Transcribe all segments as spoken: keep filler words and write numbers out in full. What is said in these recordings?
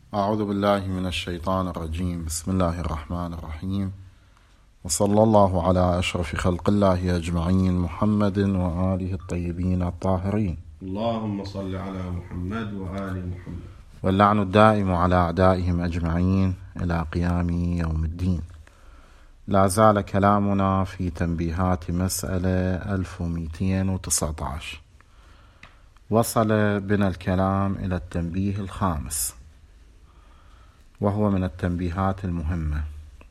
أعوذ بالله من الشيطان الرجيم. بسم الله الرحمن الرحيم، وصلى الله على أشرف خلق الله أجمعين محمد وآله الطيبين الطاهرين. اللهم صل على محمد وآل محمد. واللعن الدائم على أعدائهم أجمعين إلى قيام يوم الدين. لا زال كلامنا في تنبيهات مسألة ألف ومئتين وتسعة عشر. وصل بنا الكلام إلى التنبيه الخامس، وهو من التنبيهات المهمة.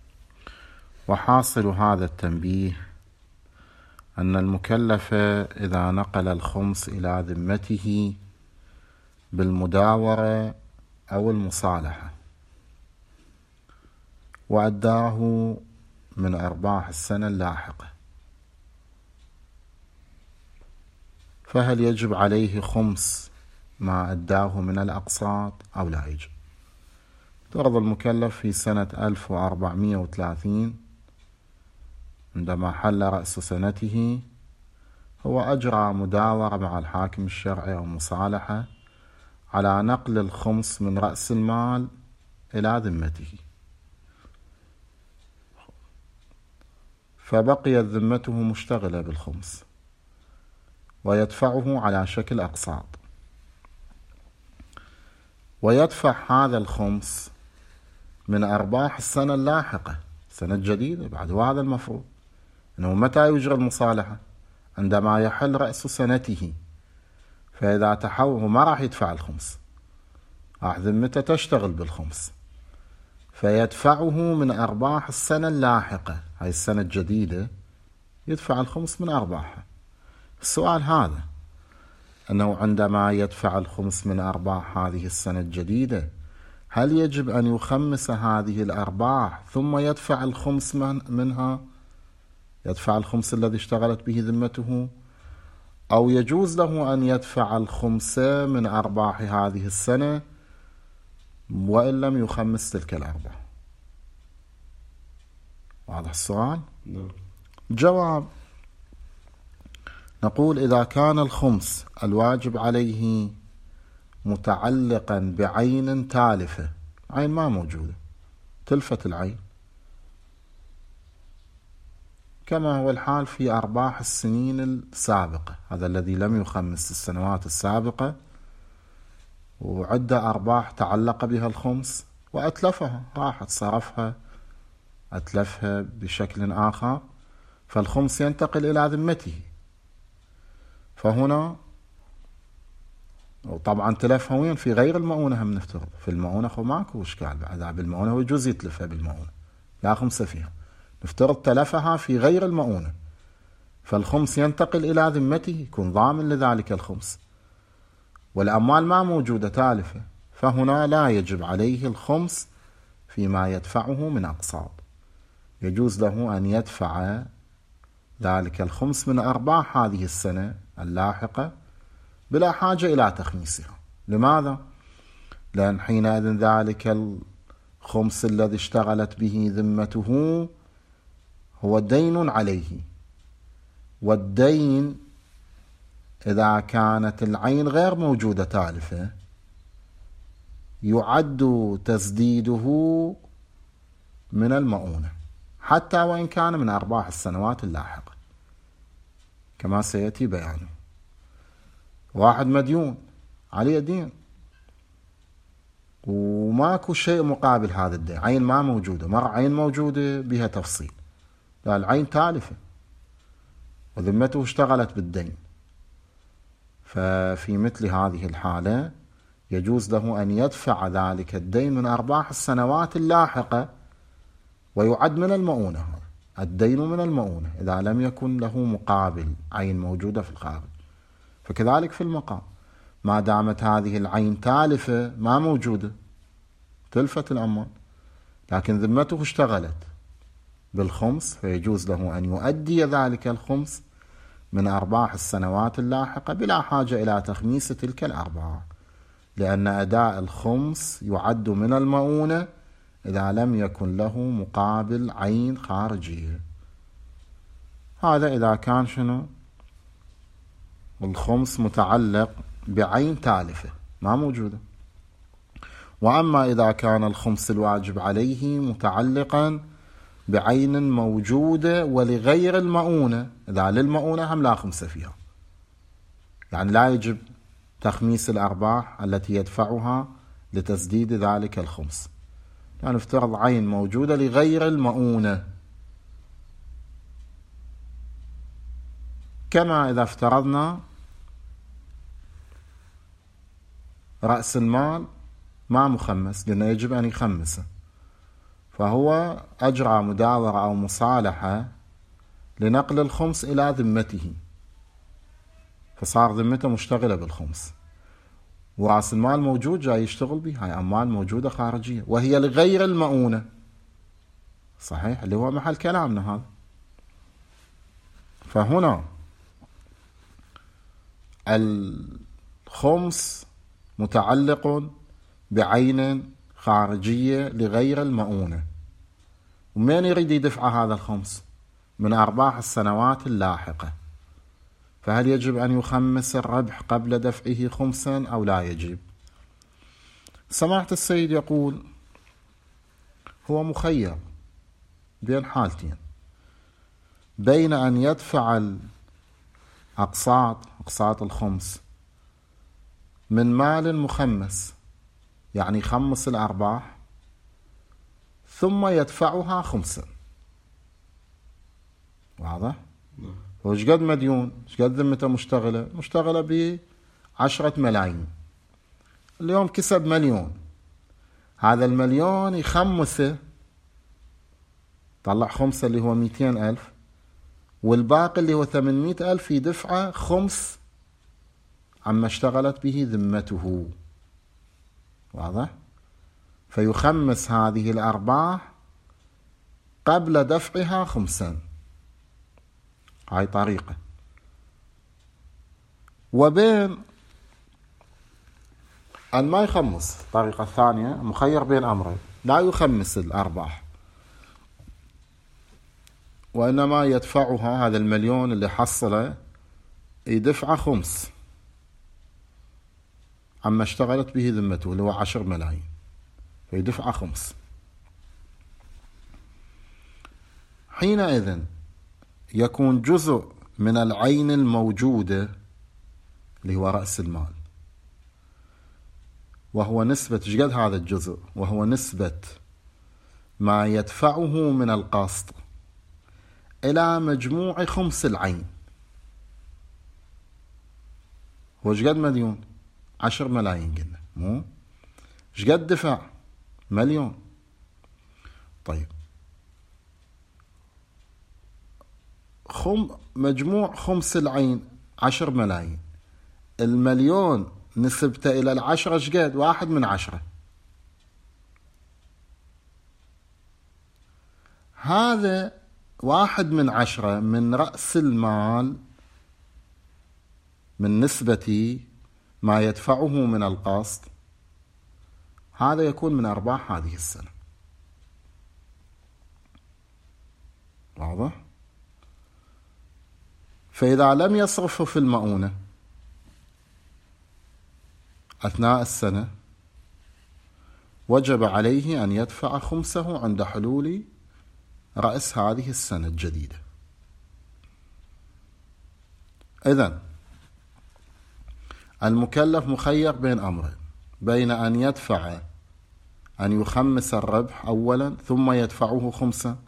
وحاصل هذا التنبيه أن المكلف إذا نقل الخمس إلى ذمته بالمداورة أو المصالحة وأداه من أرباح السنة اللاحقة، فهل يجب عليه خمس ما أداه من الأقساط أو لا يجب؟ افترض المكلف في سنة ألف وأربعمائة وثلاثين عندما حل رأس سنته هو أجرى مداورة مع الحاكم الشرعي أو مصالحة على نقل الخمس من رأس المال إلى ذمته، فبقيت ذمته مشتغلة بالخمس ويدفعه على شكل أقساط، ويدفع هذا الخمس من أرباح السنة اللاحقة، سنة جديدة بعد. وهذا المفروض أنه متى يجرى المصالحة؟ عندما يحل رأس سنته، فإذا تحوه ما راح يدفع الخمس، راح ذمته تشتغل بالخمس، فيدفعه من أرباح السنة اللاحقة، هاي السنة الجديدة يدفع الخمس من أرباحها. السؤال هذا، أنه عندما يدفع الخمس من أرباح هذه السنة الجديدة، هل يجب أن يخمس هذه الأرباح ثم يدفع الخمس من منها، يدفع الخمس الذي اشتغلت به ذمته، أو يجوز له أن يدفع الخمس من أرباح هذه السنة وإن لم يخمس تلك الأرباح؟ واضح السؤال؟ نعم. جواب: نقول إذا كان الخمس الواجب عليه متعلقا بعين تالفة، عين ما موجودة، تلفت العين، كما هو الحال في أرباح السنين السابقة، هذا الذي لم يخمس السنوات السابقة وعدة أرباح تعلق بها الخمس وأتلفها، راحت صرفها أتلفها بشكل آخر، فالخمس ينتقل إلى ذمته. فهنا وطبعا تلفها وين؟ في غير المؤونة، هم نفترض في المؤونة هو ماكو إشكال، بعد بالمؤونة هو يجوز يتلفها بالمؤونة، لا خمسة فيها. نفترض تلفها في غير المؤونة، فالخمس ينتقل إلى ذمته، يكون ضامن لذلك الخمس، والأموال ما موجودة تالفة، فهنا لا يجب عليه الخمس فيما يدفعه من أقساط، يجوز له أن يدفع ذلك الخمس من أرباح هذه السنة اللاحقة بلا حاجة إلى تخميسها. لماذا؟ لأن حينئذ ذلك الخمس الذي اشتغلت به ذمته هو دين عليه، والدين إذا كانت العين غير موجودة تالفة يعد تسديده من المؤونة، حتى وإن كان من أرباح السنوات اللاحقة كما سيأتي بيانه. واحد مديون عليه دين وماكو شيء مقابل هذا الدين، عين ما موجودة، مرة عين موجودة بها تفصيل، لا العين تالفة وذمته اشتغلت بالدين، ففي مثل هذه الحالة يجوز له أن يدفع ذلك الدين من أرباح السنوات اللاحقة ويعد من المؤونة، الدين من المؤونة إذا لم يكن له مقابل عين موجودة في الخارج. فكذلك في المقام، ما دامت هذه العين تالفة ما موجودة، تلفت الأموال، لكن ذمته اشتغلت بالخمس، فيجوز له أن يؤدي ذلك الخمس من أرباح السنوات اللاحقة بلا حاجة إلى تخميس تلك الأرباح، لأن أداء الخمس يعد من المؤونة إذا لم يكن له مقابل عين خارجية. هذا إذا كان شنو؟ الخمس متعلق بعين تالفة ما موجودة. وأما إذا كان الخمس الواجب عليه متعلقا بعين موجودة ولغير المؤونة، إذا للمؤونة هم لا خمس فيها، يعني لا يجب تخميس الأرباح التي يدفعها لتسديد ذلك الخمس. يعني افترض عين موجودة لغير المؤونة، كما إذا افترضنا رأس المال ما مخمس، قلنا يجب أن يخمسه، فهو أجرى مداورة أو مصالحة لنقل الخمس إلى ذمته، فصار ذمته مشتغلة بالخمس، ورأس المال موجود جاي يشتغل به، هاي أموال موجودة خارجية وهي لغير المؤونة، صحيح، اللي هو محل كلامنا هذا. فهنا الخمس متعلق بعين خارجية لغير المؤونة، ومن يريد يدفع هذا الخمس؟ من أرباح السنوات اللاحقة، فهل يجب أن يخمس الربح قبل دفعه خمسا أو لا يجب؟ سماحة السيد يقول هو مخير بين حالتين، بين أن يدفع الأقساط أقساط الخمس من مال مخمس، يعني يخمس الأرباح ثم يدفعها خمسا، واضح؟ هو ايش قد مديون؟ ايش قد ذمته مشتغلة؟ مشتغلة بعشرة ملايين، اليوم كسب مليون، هذا المليون يخمسه، طلع خمسة اللي هو مئتين ألف، والباقي اللي هو ثمانمئة ألف يدفعه خمس عما اشتغلت به ذمته، واضح؟ فيخمس هذه الأرباح قبل دفعها خمسا، هاي طريقة. وبين أن ما يخمس، الطريقة الثانية مخير بين أمرين، لا يخمس الأرباح وإنما يدفعها، هذا المليون اللي حصله يدفع خمس عما اشتغلت به ذمته اللي هو عشر ملايين، فيدفع خمس. حينئذ يكون جزء من العين الموجودة اللي هو رأس المال، وهو نسبة شقد هذا الجزء، وهو نسبة ما يدفعه من القسط إلى مجموع خمس العين. هو شقد مليون؟ عشر ملايين قلنا، مو شقد دفع؟ مليون. طيب خم مجموع خمس العين عشر ملايين، المليون نسبته إلى العشرة شقد؟ واحد من عشرة. هذا واحد من عشرة من رأس المال من نسبة ما يدفعه من القسط، هذا يكون من أرباح هذه السنة، واضح؟ فإذا لم يصرفه في المؤونة أثناء السنة وجب عليه أن يدفع خمسه عند حلول رأس هذه السنة الجديدة. إذن المكلف مخير بين أمرين، بين أن يدفع أن يخمس الربح أولا ثم يدفعه خمسا،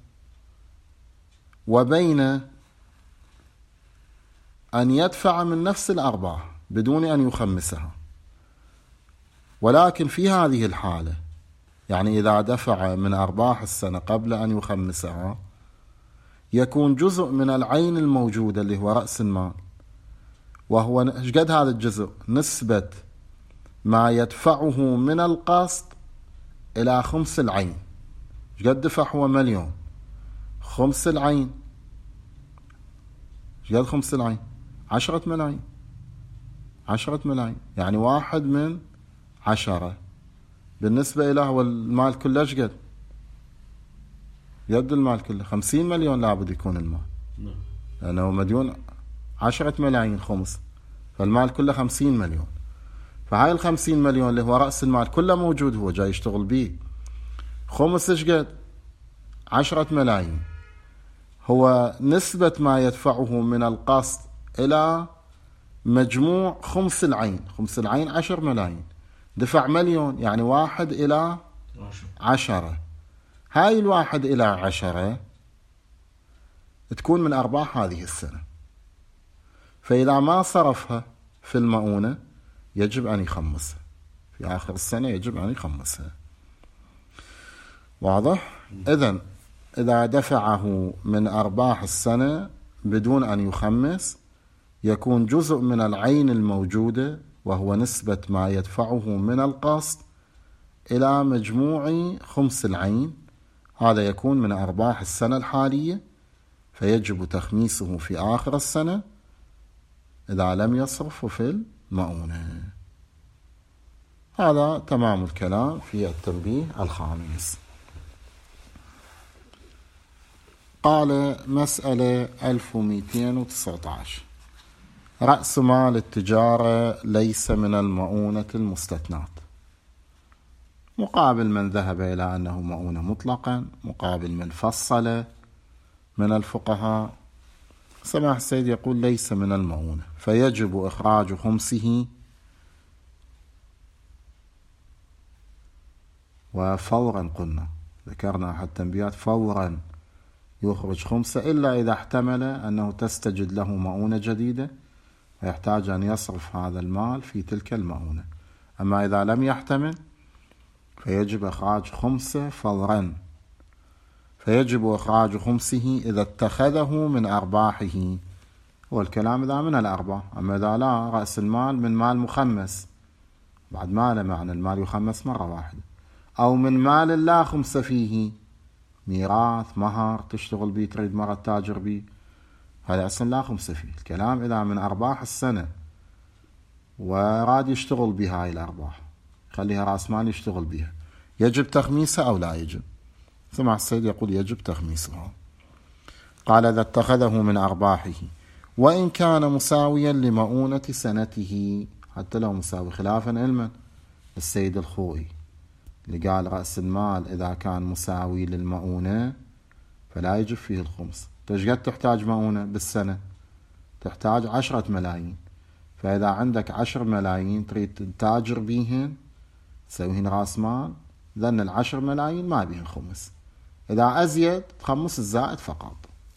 وبين أن يدفع من نفس الأرباح بدون أن يخمسها. ولكن في هذه الحالة، يعني إذا دفع من أرباح السنة قبل أن يخمسها، يكون جزء من العين الموجودة اللي هو رأس المال، وهو قد هذا الجزء؟ نسبة ما يدفعه من القسط إلى خمس العين. قد دفع؟ هو مليون، خمس العين قد خمس العين؟ عشرة ملايين، عشرة ملايين، يعني واحد من عشرة بالنسبة إلى هو المال كله شقد؟ يد المال كله خمسين مليون لابد يكون المال، لأنه مديون عشرة ملايين خمس، فالمال كله خمسين مليون، فهاي الخمسين مليون اللي هو رأس المال كله موجود، هو جاي يشتغل بيه. خمس ايش قد؟ عشرة ملايين. هو نسبة ما يدفعه من القسط إلى مجموع خمس العين. خمس العين عشر ملايين، دفع مليون، يعني واحد إلى عشرة. هاي الواحد إلى عشرة تكون من أرباح هذه السنة، فإذا ما صرفها في المؤونة يجب أن يخمسها في آخر السنة، يجب أن يخمسها. واضح؟ إذن إذا دفعه من أرباح السنة بدون أن يخمس يكون جزء من العين الموجودة، وهو نسبة ما يدفعه من القسط إلى مجموع خمس العين. هذا يكون من أرباح السنة الحالية، فيجب تخميسه في آخر السنة إذا لم يصرف في المؤونة. هذا تمام الكلام في التنبيه الخامس. قال مسألة ألف ومئتين وتسعة عشر: رأس مال التجارة ليس من المؤونة المستثنات، مقابل من ذهب إلى أنه مؤونة مطلقا، مقابل من فصل من الفقهاء. سماح السيد يقول ليس من المؤونة، فيجب إخراج خمسه وفورا. قلنا ذكرنا أحد التنبيهات فورا يخرج خمسة، إلا إذا احتمل أنه تستجد له مؤونة جديدة ويحتاج أن يصرف هذا المال في تلك المؤونة. أما إذا لم يحتمل فيجب إخراج خمسة فورا. فيجب إخراج خمسه إذا اتخذه من أرباحه، والكلام إذا من الأرباح. أما إذا لا، رأس المال من مال مخمس، بعد ما له معنى المال يخمس مرة واحدة، أو من مال لا خمس فيه، ميراث، مهر، تشتغل بيه، تريد مرة تاجر بيه، هذا أصلا لا خمس فيه. الكلام إذا من أرباح السنة وراد يشتغل بهاي الأرباح، خليها رأس مال يشتغل بها، يجب تخميسها أو لا يجب؟ سمع السيد يقول يجب تخميسها. قال إذا اتخذه من أرباحه وإن كان مساويا لمؤونة سنته، حتى لو مساوي، خلافا علما السيد الخوئي اللي قال رأس المال إذا كان مساوي للمؤونة فلا يجب فيه الخمس. تشقد تحتاج مؤونة بالسنة؟ تحتاج عشرة ملايين، فإذا عندك عشر ملايين تريد تاجر بيهن تسويهن رأس مال، ذن العشر ملايين ما بيهن خمس. إذا أزيد تخمس الزائد فقط.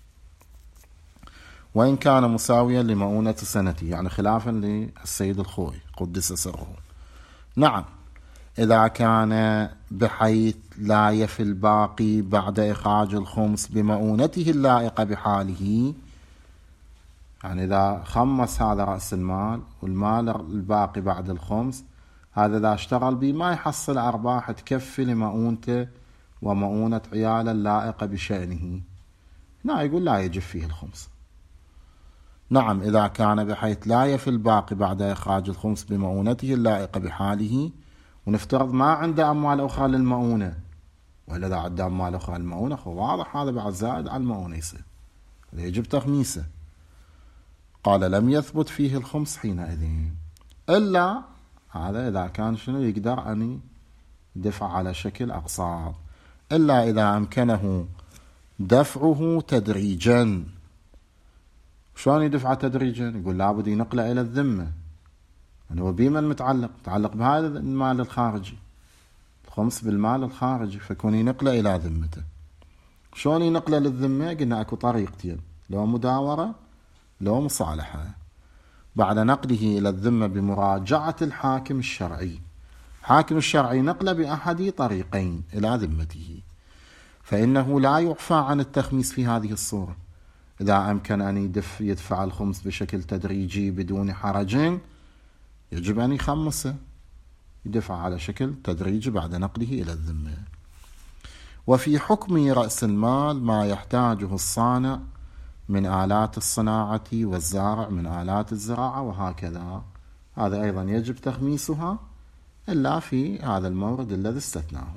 وإن كان مساويا لمؤونة سنته، يعني خلافا للسيد الخوئي قدس سره. نعم، إذا كان بحيث لا يفي الباقي بعد إخراج الخمس بمؤونته اللائقة بحاله، يعني إذا خمس هذا رأس المال والمال الباقي بعد الخمس، هذا إذا اشتغل به ما يحصل أرباح تكفي لمؤونته ومؤونة عياله اللائقة بشأنه، لا، يقول لا يجب فيه الخمس. نعم، إذا كان بحيث لا يفي الباقي بعد إخراج الخمس بمؤونته اللائقة بحاله، ونفترض ما عنده أموال أخرى للمؤونة، ولا إذا عنده أموال أخرى للمؤونة واضح هذا بعد زائد على المؤونة يصير، يجب تخميسه. قال لم يثبت فيه الخمس حينئذ، إلا هذا إذا كان شنو يقدر أن يدفع على شكل أقساط، إلا إذا أمكنه دفعه تدريجا. شلون يدفع تدريجا؟ يقول لابد ينقله إلى الذمة، يعني هو بمن متعلق؟ متعلق بهذا المال الخارجي، الخمس بالمال الخارجي، فكون ينقله إلى ذمته. شلون ينقله للذمة؟ قلنا أكو طريقتين، لو مداورة لو مصالحة. بعد نقله إلى الذمة بمراجعة الحاكم الشرعي، حاكم الشرعي نقل بأحد طريقين إلى ذمته، فإنه لا يعفى عن التخميس في هذه الصورة. إذا أمكن أن يدفع الخمس بشكل تدريجي بدون حرج يجب أن يخمسه، يدفع على شكل تدريجي بعد نقله إلى الذمة. وفي حكم رأس المال ما يحتاجه الصانع من آلات الصناعة والزارع من آلات الزراعة وهكذا، هذا أيضا يجب تخميسها إلا في هذا المورد الذي استثناه.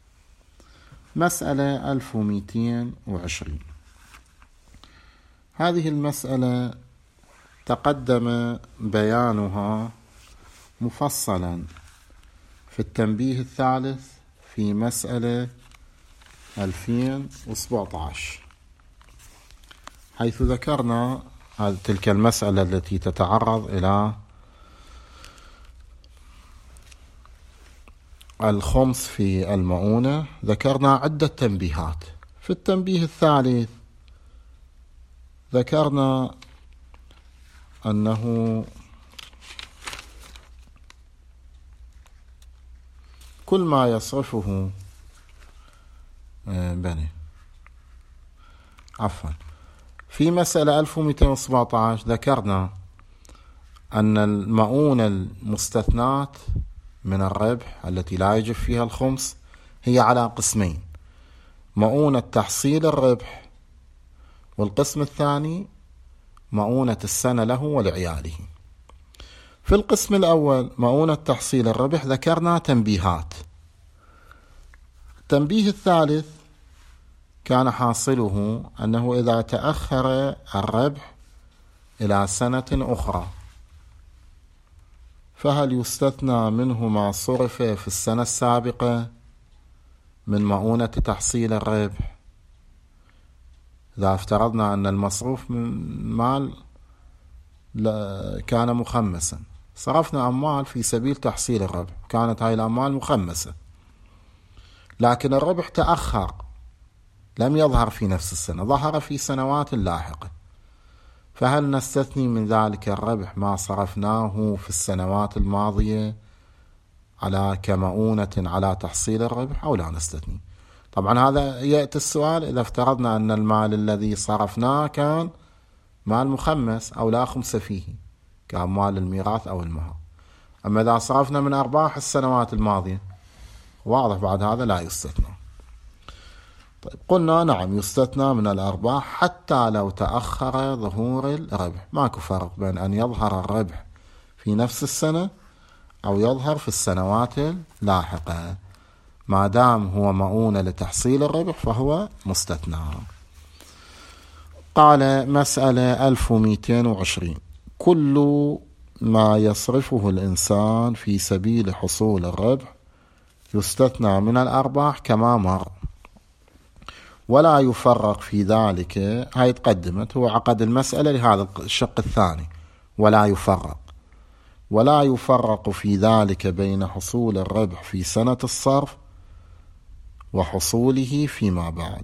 مسألة ألف ومئتين وعشرين. هذه المسألة تقدم بيانها مفصلا في التنبيه الثالث في مسألة ألفين وسبعة عشر، حيث ذكرنا تلك المسألة التي تتعرض إلى الخمس في المؤونة. ذكرنا عدة تنبيهات. في التنبيه الثالث ذكرنا أنه كل ما يصرفه بني عفوا في مسألة ألف ومئتين وسبعة عشر ذكرنا أن المؤونة المستثنات من الربح التي لا يجب فيها الخمس هي على قسمين: مؤونة تحصيل الربح، والقسم الثاني مؤونة السنة له ولعياله. في القسم الأول مؤونة تحصيل الربح ذكرنا تنبيهات. التنبيه الثالث كان حاصله أنه إذا تأخر الربح إلى سنة أخرى فهل يستثنى منه ما صرف في السنة السابقة من مؤونة تحصيل الربح؟ إذا افترضنا أن المصروف من مال كان مخمسا، صرفنا أموال في سبيل تحصيل الربح، كانت هاي الأموال مخمسة، لكن الربح تأخر، لم يظهر في نفس السنة، ظهر في سنوات لاحقة، فهل نستثني من ذلك الربح ما صرفناه في السنوات الماضية على كمؤونة على تحصيل الربح أو لا نستثني؟ طبعا هذا يأتي السؤال إذا افترضنا أن المال الذي صرفناه كان مال مخمس أو لا خمس فيه، كان مال الميراث أو المهر. أما إذا صرفنا من أرباح السنوات الماضية واضح بعد هذا لا يستثنى. طيب قلنا نعم يستثنى من الأرباح حتى لو تأخر ظهور الربح، ماكو فرق بين أن يظهر الربح في نفس السنة أو يظهر في السنوات اللاحقة، ما دام هو مؤونة لتحصيل الربح فهو مستثنى. قال مسألة ألف ومئتين وعشرين: كل ما يصرفه الإنسان في سبيل حصول الربح يستثنى من الأرباح كما مر، ولا يفرق في ذلك. هاي تقدمت، هو عقد المسألة لهذا الشق الثاني: ولا يفرق ولا يفرق في ذلك بين حصول الربح في سنة الصرف وحصوله فيما بعد.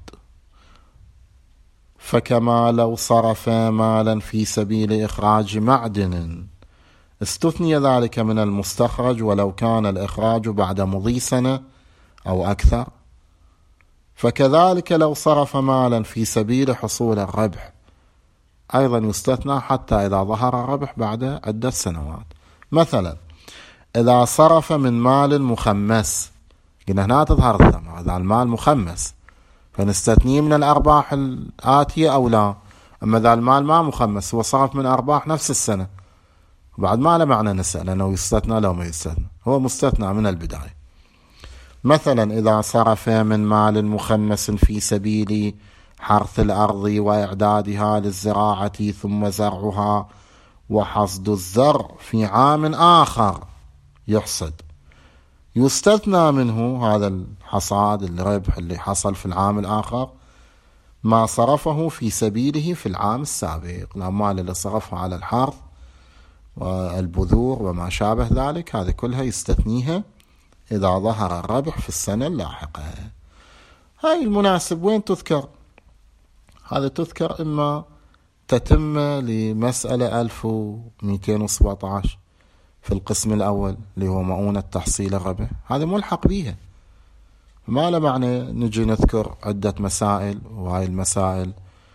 فكما لو صرف مالا في سبيل إخراج معدن استثني ذلك من المستخرج ولو كان الإخراج بعد مضي سنة أو أكثر، فكذلك لو صرف مالا في سبيل حصول الربح أيضا يستثنى حتى إذا ظهر الربح بعد عدة سنوات. مثلا إذا صرف من مال مخمس، قلنا هنا تظهر الثمرة، إذا المال مخمس فنستثنيه من الأرباح الآتية أو لا. أما إذا المال ما مخمس، هو صرف من أرباح نفس السنة، بعد ما له معنى نسأل أنه يستثنى لو ما يستثنى، هو مستثنى من البداية. مثلا إذا صرف من مال مخمس في سبيل حرث الأرض وإعدادها للزراعة ثم زرعها وحصد الزرع في عام آخر يحصد، يستثنى منه هذا الحصاد الربح اللي حصل في العام الآخر ما صرفه في سبيله في العام السابق. الأموال اللي صرفها على الحرث والبذور وما شابه ذلك هذه كلها يستثنيها إذا ظهر الربح في السنة اللاحقة. هاي المناسب وين تذكر؟ هذا تذكر إما تتم لمسألة ألف ومئتين وسبعة عشر في القسم الأول اللي هو مؤونة تحصيل الربح، هذا ملحق بيها، ما له معنى نجي نذكر عدة مسائل وهاي المسائل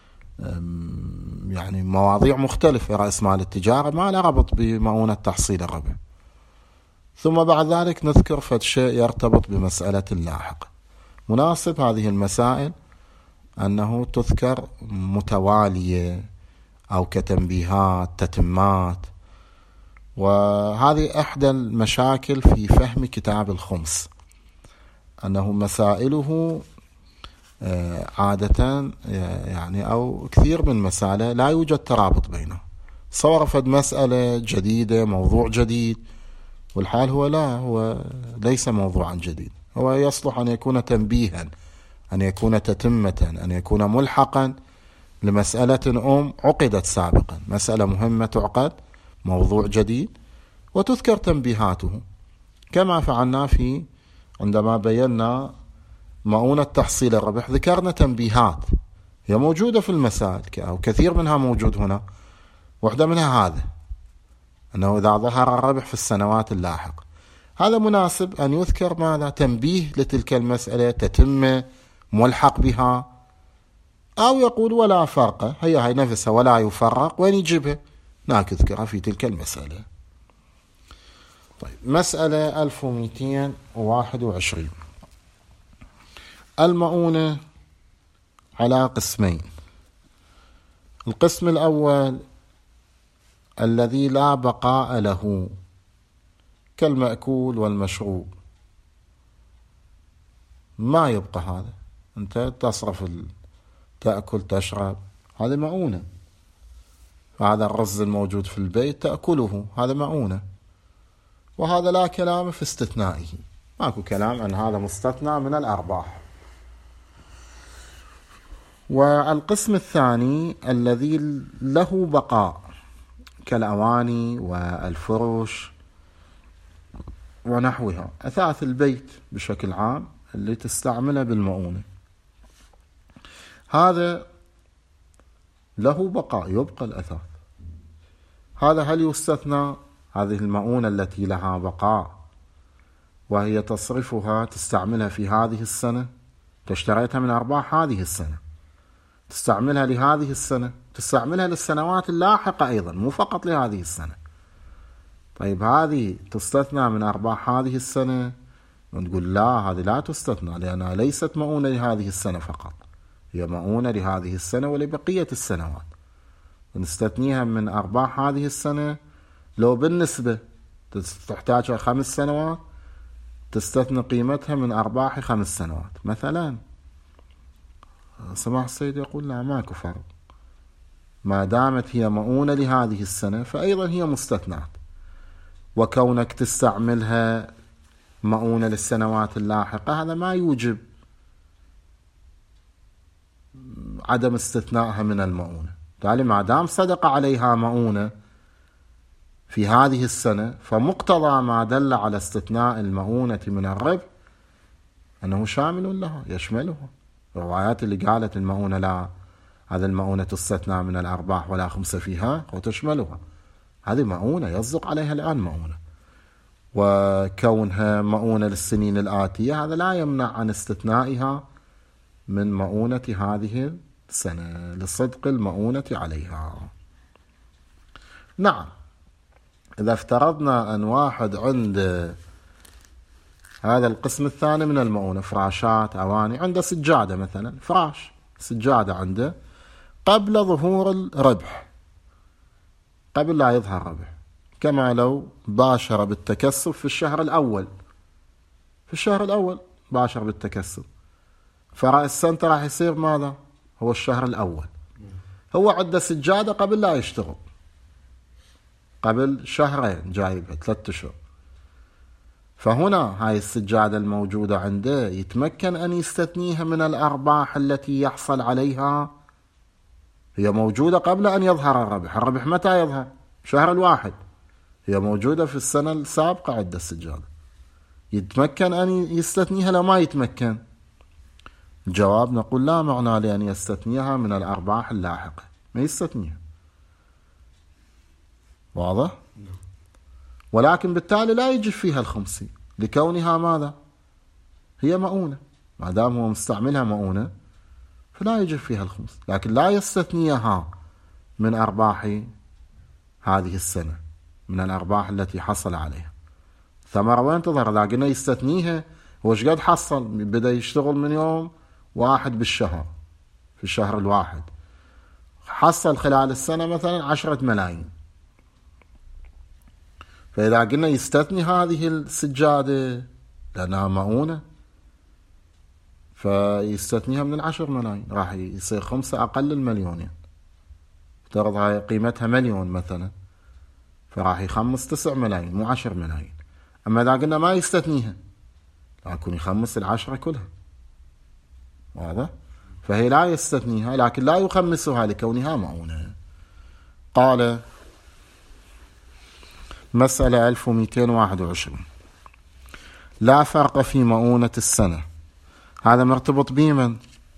يعني مواضيع مختلفة. رأس مال التجارة ما له ربط بمؤونة تحصيل الربح، ثم بعد ذلك نذكر فد شيء يرتبط بمسألة اللاحقة. مناسب هذه المسائل أنه تذكر متوالية أو كتنبيهات تتمات، وهذه إحدى المشاكل في فهم كتاب الخمس، أنه مسائله عادة يعني أو كثير من مسائل لا يوجد ترابط بينها. صور فد مسألة جديدة موضوع جديد والحال هو لا، هو ليس موضوعا جديد، هو يصلح أن يكون تنبيها، أن يكون تتمة، أن يكون ملحقا لمسألة أم عقدت سابقا، مسألة مهمة تعقد، موضوع جديد، وتذكر تنبيهاته، كما فعلنا في عندما بينا مؤونة تحصيل الربح، ذكرنا تنبيهات هي موجودة في المسائل أو كثير منها موجود هنا. واحدة منها هذا، أنه إذا ظهر الربح في السنوات اللاحقة، هذا مناسب أن يذكر ماذا؟ تنبيه لتلك المسألة، تتم ملحق بها، أو يقول ولا فرق، هي هي نفسها ولا يفرق، وين يجيبها؟ هناك يذكرها في تلك المسألة. طيب، مسألة ألف ومئتين وواحد وعشرين. المؤونة على قسمين. القسم الأول الذي لا بقاء له، كالمأكول والمشروب، ما يبقى هذا، أنت تصرف ال... تأكل تشرب، هذا مؤونة. هذا الرز الموجود في البيت تأكله، هذا مؤونة. وهذا لا كلام في استثنائه، ماكو كلام أن هذا مستثنى من الأرباح. والقسم الثاني الذي له بقاء، كالأواني والفرش ونحوها، أثاث البيت بشكل عام اللي تستعمله بالمؤونة، هذا له بقاء، يبقى الأثاث. هذا هل يستثنى؟ هذه المؤونة التي لها بقاء وهي تصرفها تستعملها في هذه السنة، تشتريتها من أرباح هذه السنة، تستعملها لهذه السنة، تستعملها للسنوات اللاحقة أيضا، مو فقط لهذه السنة. طيب، هذه تستثنى من أرباح هذه السنة؟ ونقول لا، هذه لا تستثنى، لأنها ليست مؤونة لهذه السنة فقط، هي مؤونة لهذه السنة ولبقية السنوات. نستثنيها من أرباح هذه السنة، لو بالنسبة تحتاجها خمس سنوات، تستثنى قيمتها من أرباح خمس سنوات مثلا. سماح السيد يقول لا، ماكو فرق، ما دامت هي مؤونة لهذه السنة فأيضا هي مستثنات. وكونك تستعملها مؤونة للسنوات اللاحقة، هذا ما يوجب عدم استثنائها من المؤونة. بالتالي ما دام صدق عليها مؤونة في هذه السنة، فمقتضى ما دل على استثناء المؤونة من الربح أنه شامل لها، يشملها. الروايات اللي قالت المؤونة لا، هذا المؤونة تستثنى من الأرباح ولا خمس فيها، وتشملها، هذه مؤونة يصدق عليها الآن مؤونة. وكونها مؤونة للسنين الآتية، هذا لا يمنع عن استثنائها من مؤونة هذه السنة لصدق المؤونة عليها. نعم، إذا افترضنا أن واحد عند هذا القسم الثاني من المؤونة، فراشات، أواني، عنده سجادة مثلا، فراش سجادة عنده قبل ظهور الربح، قبل لا يظهر ربح، كما لو باشر بالتكسب في الشهر الأول، في الشهر الأول باشر بالتكسب، فرأس السنة راح يصير ماذا؟ هو الشهر الأول. هو عنده سجادة قبل لا يشتغل، قبل شهرين جايبها، ثلاثة أشهر، فهنا هاي السجادة الموجودة عنده يتمكن أن يستثنيها من الأرباح التي يحصل عليها، هي موجودة قبل أن يظهر الربح. الربح متى يظهر؟ شهر الواحد، هي موجودة في السنة السابقة عند السجادة، يتمكن أن يستثنيها لو ما يتمكن؟ الجواب نقول لا معنى لأن يستثنيها من الأرباح اللاحقة، ما يستثنيها. واضح؟ ولكن بالتالي لا يجب فيها الخمسي، لكونها ماذا؟ هي مؤونة، ما دام هو مستعملها مؤونة فلا يجب فيها الخمس، لكن لا يستثنيها من أرباح هذه السنة، من الأرباح التي حصل عليها. ثمرة وين تظهر؟ إذا قلنا يستثنيها، هو ايش قد حصل؟ بدأ يشتغل من يوم واحد بالشهر، في الشهر الواحد حصل خلال السنة مثلا عشرة ملايين، فإذا قلنا يستثني هذه السجادة لأنها مؤونة، فيستثنيها من العشر ملايين، راح يصير خمسة أقل المليونين، افترض هاي قيمتها مليون مثلا، فراح يخمس تسع ملايين مو عشر ملايين. أما إذا قلنا ما يستثنيها لكن يخمس العشرة كلها، واضح؟ فهي لا يستثنيها لكن لا يخمسها لكونها مؤونة. قال مسألة ألف ومئتين وواحد وعشرين لا فرق في مؤونة السنة. هذا مرتبط بمن؟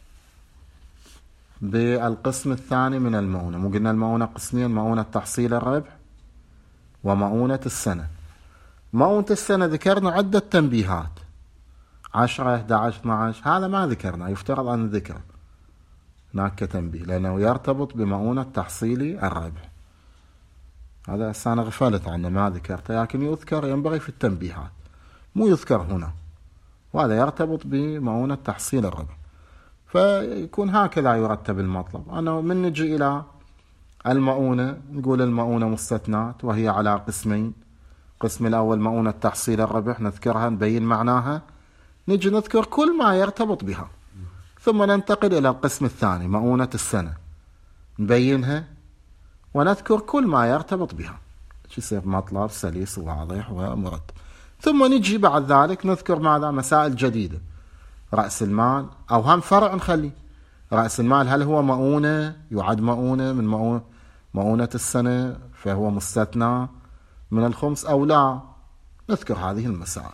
بالقسم الثاني من المؤونة. مو قلنا المؤونة قسمين، مؤونة تحصيل الربح ومؤونة السنة. مؤونة السنة ذكرنا عدة تنبيهات، عشرة إحدى عشر اثنا عشر، هذا ما ذكرنا، يفترض أن ذكر هناك كتنبيه لأنه يرتبط بمؤونة تحصيل الربح. هذا أنا غفلت عنه ما ذكرته، لكن يذكر ينبغي في التنبيهات، مو يذكر هنا، وهذا يرتبط بمؤونة تحصيل الربح. فيكون هكذا يرتب المطلب، أنه من نجي إلى المؤونة نقول المؤونة مستثنات وهي على قسمين. القسم الأول مؤونة تحصيل الربح نذكرها نبين معناها، نجي نذكر كل ما يرتبط بها، ثم ننتقل إلى القسم الثاني مؤونة السنة نبينها ونذكر كل ما يرتبط بها، يصير مطلب سليس وواضح ومرتب. ثم نجي بعد ذلك نذكر ماذا؟ مسائل جديدة، رأس المال أو هم فرع نخلي رأس المال، هل هو مؤونة يعد مؤونة من مؤونة, مؤونة السنة فهو مستثنى من الخمس أو لا، نذكر هذه المسائل.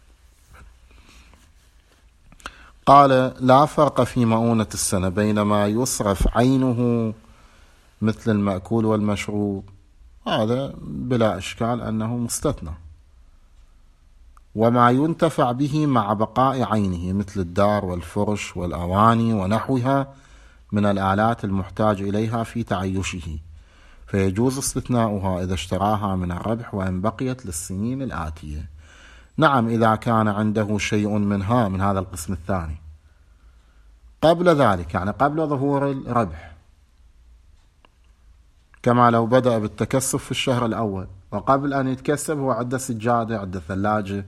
قال لا فرق في مؤونة السنة بين ما يصرف عينه مثل المأكول والمشروب، هذا بلا إشكال أنه مستثنى، وما ينتفع به مع بقاء عينه مثل الدار والفرش والأواني ونحوها من الآلات المحتاج إليها في تعيشه، فيجوز استثناؤها إذا اشتراها من الربح وإن بقيت للسنين الآتية. نعم إذا كان عنده شيء منها من هذا القسم الثاني قبل ذلك، يعني قبل ظهور الربح، كما لو بدأ بالتكسب في الشهر الأول وقبل أن يتكسب هو عنده سجادة عنده ثلاجة،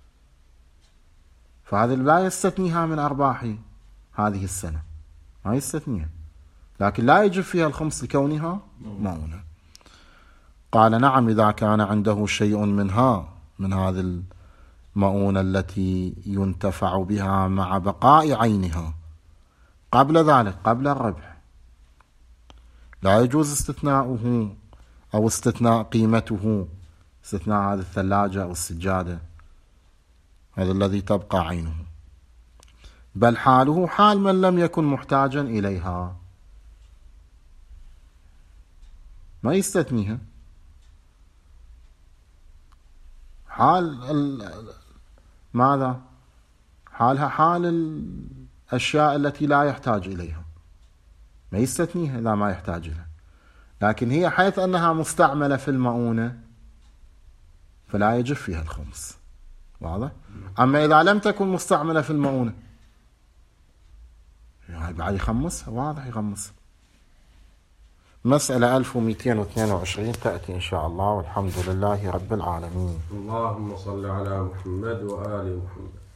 فهذه لا يستثنيها من أرباح هذه السنة، ما يستثنيها، لكن لا يجب فيها الخمس لكونها مؤونة. قال نعم إذا كان عنده شيء منها من هذه المؤونة التي ينتفع بها مع بقاء عينها قبل ذلك قبل الربح، لا يجوز استثناؤه أو استثناء قيمته، استثناء هذه الثلاجة أو السجادة، هذا الذي تبقى عينه، بل حاله حال من لم يكن محتاجا إليها، ما يستثنيها. حال ماذا؟ حالها حال الأشياء التي لا يحتاج إليها، ما يستثنيها إذا ما يحتاج لها، لكن هي حيث أنها مستعملة في المؤونة فلا يجب فيها الخمس، واضح؟ أما إذا لم تكن مستعملة في المؤونة يعني بعد يخمسها، واضح يخمسها. مسألة ألف ومئتين واثنين وعشرين تأتي إن شاء الله، والحمد لله رب العالمين. اللهم صل على محمد وآل محمد.